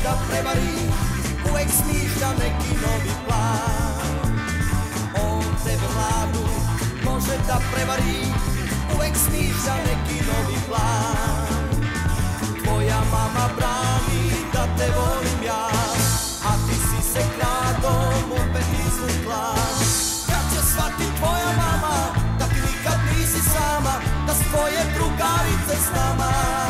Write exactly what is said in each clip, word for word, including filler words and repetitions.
da prevari, uvek smišlja neki novi plan. On tebe mladu može da prevari, uvek smišlja neki novi plan. Tvoja mama brani da te volim ja, a ti si se kradom opet izvukla. Kad će shvati tvoja mama da ti nikad nisi sama, da s tvoje drugarice s nama.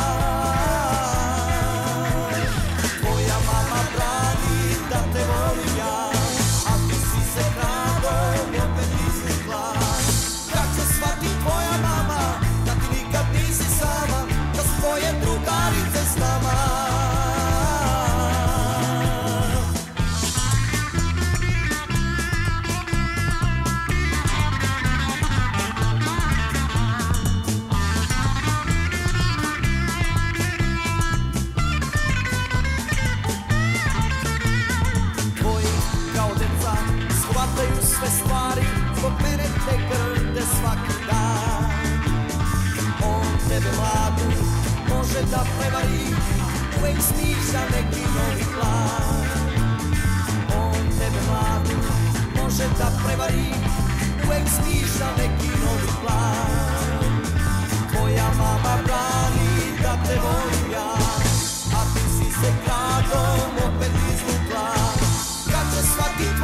Tvoja mama brani da te volim ja, a ti si se kradom opet izvukla. Kad će shvati tvoja mama da ti nikad nisi sama, da s tvoje drugarice s nama. Sve stvari zbog mene te grde svaki dan. On tebe mladu može da prevari, uvek smišlja neki novi plan. On tebe mladu može da prevari, uvek smišlja neki novi plan. Tvoja mama brani da te volim ja, a ti si se kradom opet izvukla. Kad će shvati